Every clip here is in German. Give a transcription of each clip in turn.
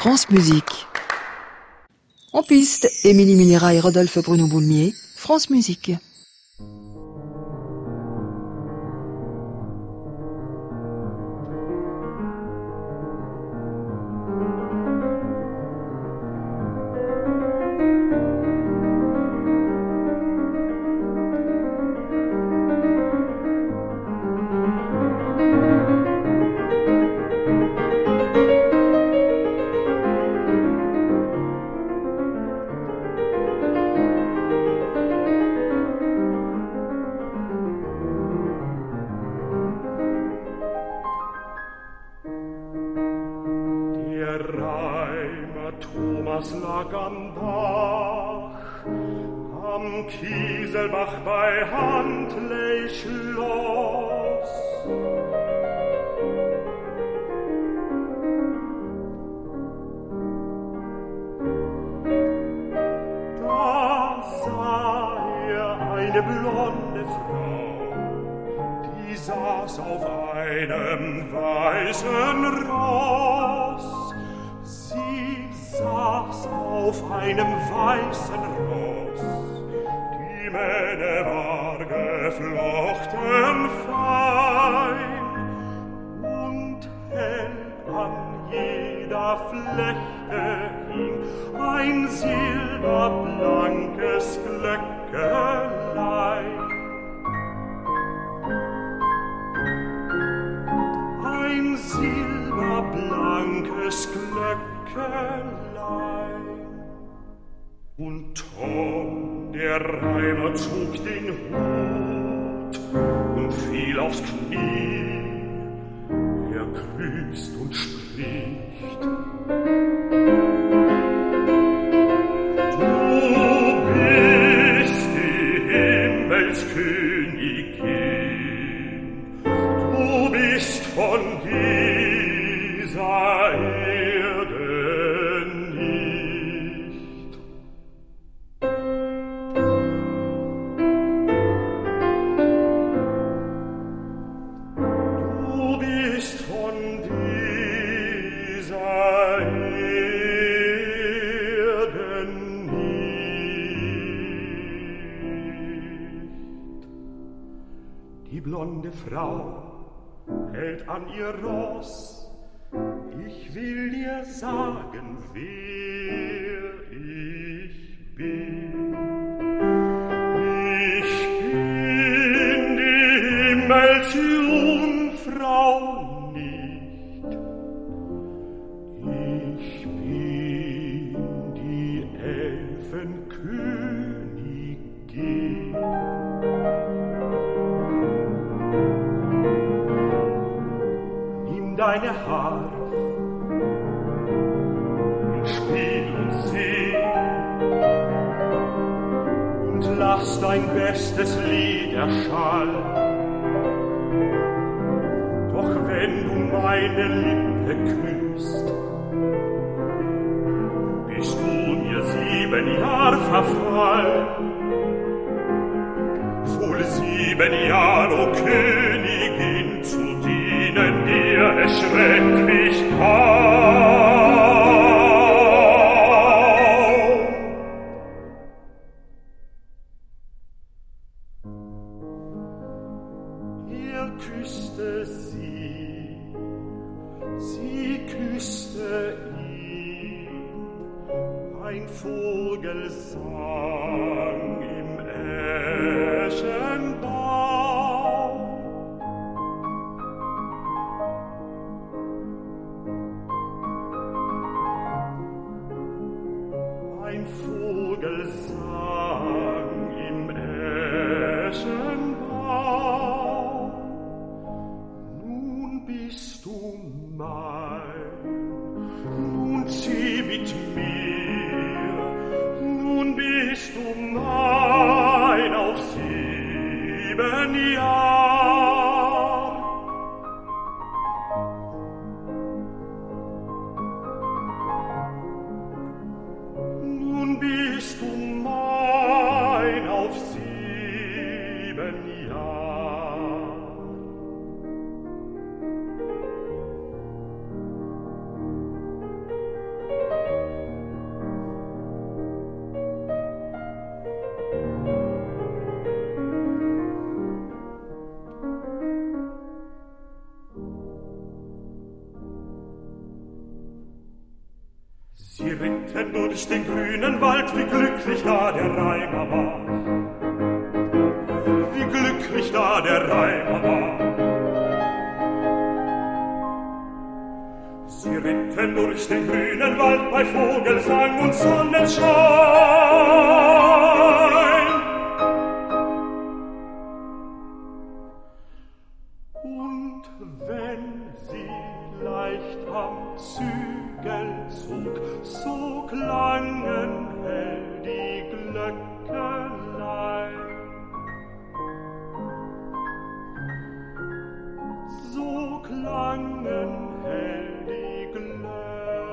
France Musique. En piste, Émilie Minera et Rodolphe Bruno Boulmier, France Musique. Und Tom, der Reimer, zog den Hut und fiel aufs Knie. Er grüßt und spricht: Du bist die Himmelskönigin, du bist von dieser Erde nicht. Du bist von dieser Erde nicht. Die blonde Frau hält an ihr Ross. Ich will dir sagen, wer ich bin. Ich bin die Himmelsjungfrau nicht. Ich bin die Elfenkönigin. Nimm deine Harfe und spiel und sing und lass dein bestes Lied erschallen. Doch wenn du meine Lippe küsst, bist du mir 7 Jahr verfallen. Wohl 7 Jahr, o Königin, zu dienen dir, es schreckt mich kaum. Er küsste sie, sie küsste ihn, ein Vogel sang im Eschenbaum. Ein Vogel sang im Eschenbaum. Nun bist du mein, nun zieh mit mir, nun bist du mein auf 7 Jahr. Nun bist du mein auf 7 Jahr. Sie ritten durch den grünen Wald, wie glücklich da der Reimer war. Wie glücklich da der Reimer war. Sie ritten durch den grünen Wald bei Vogelsang und Sonnenschein. Und wenn sie leicht am Zügel zog, so klangen hell die Glöckelein. So klangen hell die Glöckelein.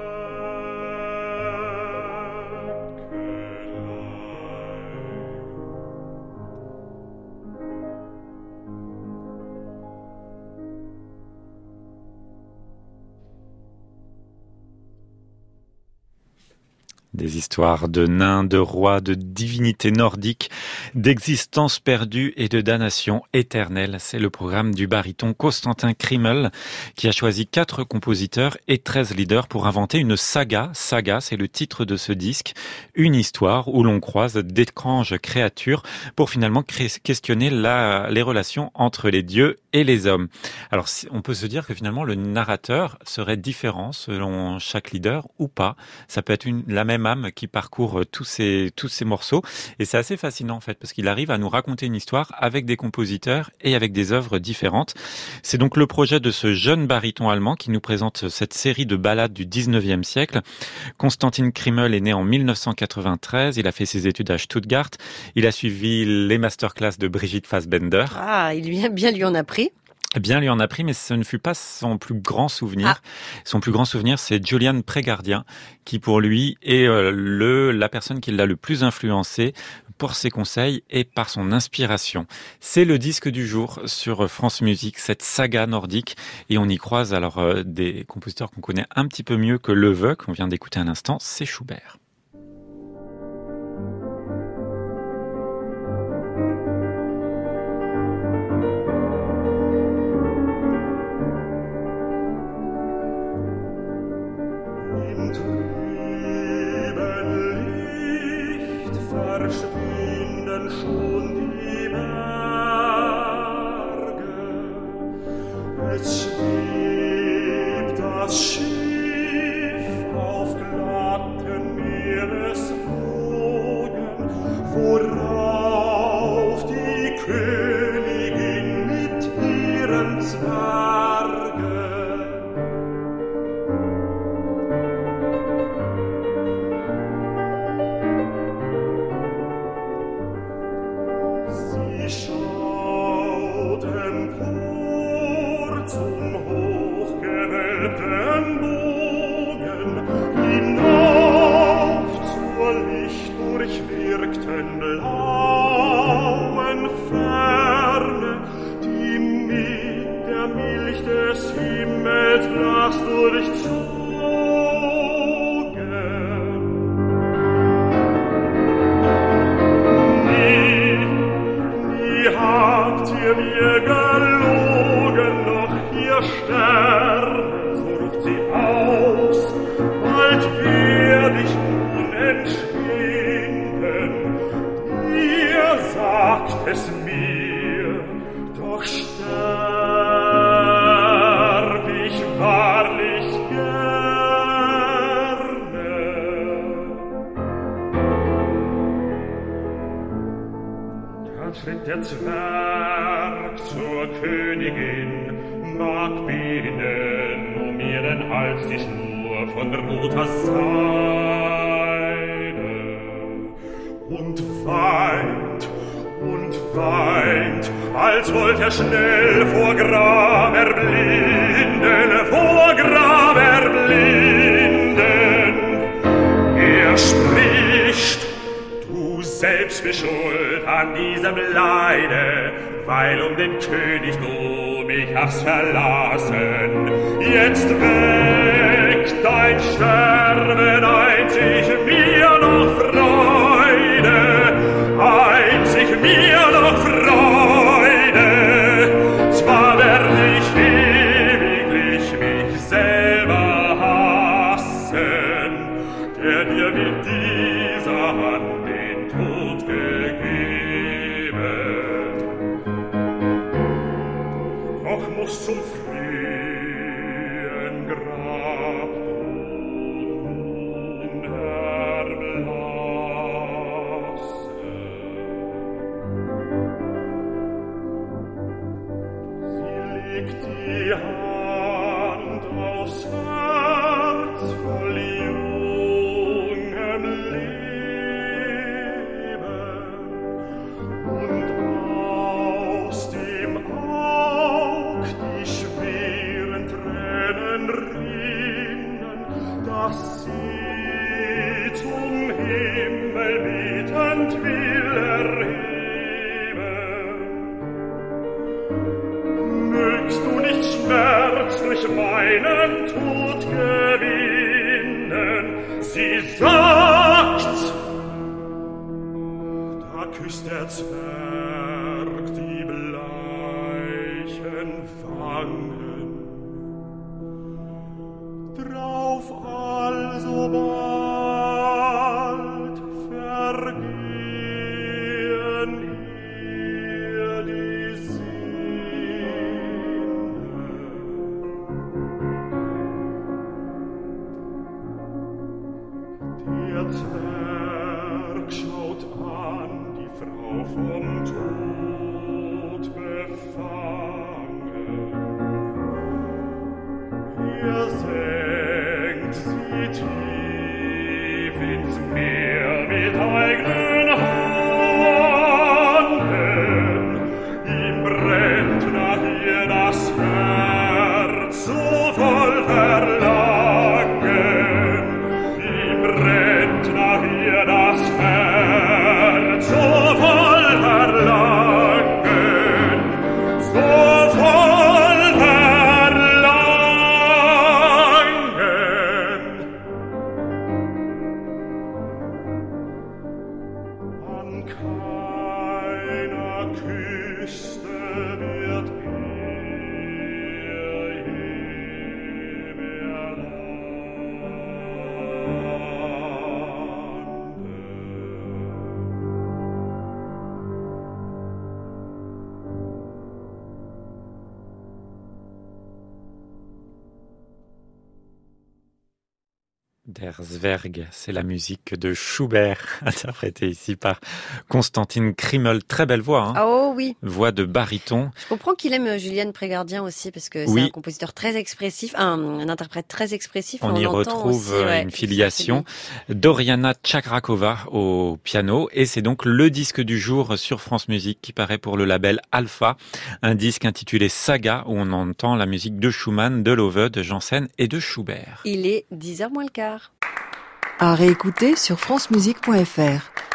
Des histoires de nains, de rois, de divinités nordiques, d'existence perdue et de damnation éternelle. C'est le programme du baryton Constantin Krimmel qui a choisi 4 compositeurs et 13 leaders pour inventer une saga. Saga, c'est le titre de ce disque. Une histoire où l'on croise d'étranges créatures pour finalement questionner les relations entre les dieux et les hommes. Alors, on peut se dire que finalement le narrateur serait différent selon chaque leader ou pas. Ça peut être la même âme qui parcourt tous ces morceaux. Et c'est assez fascinant en fait, parce qu'il arrive à nous raconter une histoire avec des compositeurs et avec des œuvres différentes. C'est donc le projet de ce jeune baryton allemand qui nous présente cette série de ballades du 19e siècle. Constantin Krimmel est né en 1993. Il a fait ses études à Stuttgart. Il a suivi les masterclass de Brigitte Fassbender. Ah, il bien lui en a pris. Bien lui en a pris, mais ce ne fut pas son plus grand souvenir. Ah. Son plus grand souvenir, c'est Julian Prégardien, qui pour lui est la personne qui l'a le plus influencé pour ses conseils et par son inspiration. C'est le disque du jour sur France Musique, cette saga nordique, et on y croise alors des compositeurs qu'on connaît un petit peu mieux que Löwe, qu'on vient d'écouter un instant, c'est Schubert. Verschwinden schon die Berge. Es schwebt das Schiff auf glatten Meereswogen, worauf die Königin mit ihren Zwergen schaut empor zum hochgewölbten Bogen, hinauf zur lichtdurchwirkten blauen Ferne, die mit der Milch des Himmels blass durchzogen. Habt ihr mir gelogen, noch ihr Sterne, so ruft sie aus, bald werd ich nun entschwinden. Ihr sagt es mir, doch sterb ich wahrlich gerne. Da tritt der Zwerg zur Königin, mag binden ihren Hals die Schnur von roter Seide und weint, als wollt schnell vor Gram erblinden. Er spricht: Du selbst bist schuld an diesem Leide, weil den König du mich hast verlassen. Jetzt weg dein Sterben, einzig mir noch Freude, einzig mir noch Freude. Zwar werd ich ewiglich mich selber hassen, zum frühen Grab nun erblasse. Sie legt die Hand aufs Herz voll jungem Leben und aus dem Aug die schweren Tränen rinnen, dass sie zum Himmel betend will erheben. Mögst du nicht Schmerz durch meinen Tod gewinnen? Sie sagt, da küsst der Zwerg die bleichen Wangen. Drauf alsobald vergehen ihr die Sinne. Der Zwerg schaut an die Frau vom Tod befangen. Er senkt sie tief ins Meer mit eigenen Händen. Ihm brennt nach ihr das Herz so voll Verlangen. Ihm brennt nach ihr das Herz so voll Verlangen. So voll Verlangen. An keiner Küste wird er je mehr landen. Der Zwerg, c'est la musique de Schubert, interprétée ici par Constantine Krimmel. Très belle voix, hein. Oh oui. Voix de baryton. Je comprends qu'il aime Julienne Prégardien aussi, parce que Oui. c'est un compositeur très expressif, un interprète très expressif. On y entend retrouve aussi, ouais, une filiation. Doriana Chakrakova au piano. Et c'est donc le disque du jour sur France Musique qui paraît pour le label Alpha. Un disque intitulé Saga où on entend la musique de Schumann, de Loewe, de Janssen et de Schubert. Il est 10h moins le quart. À réécouter sur francemusique.fr.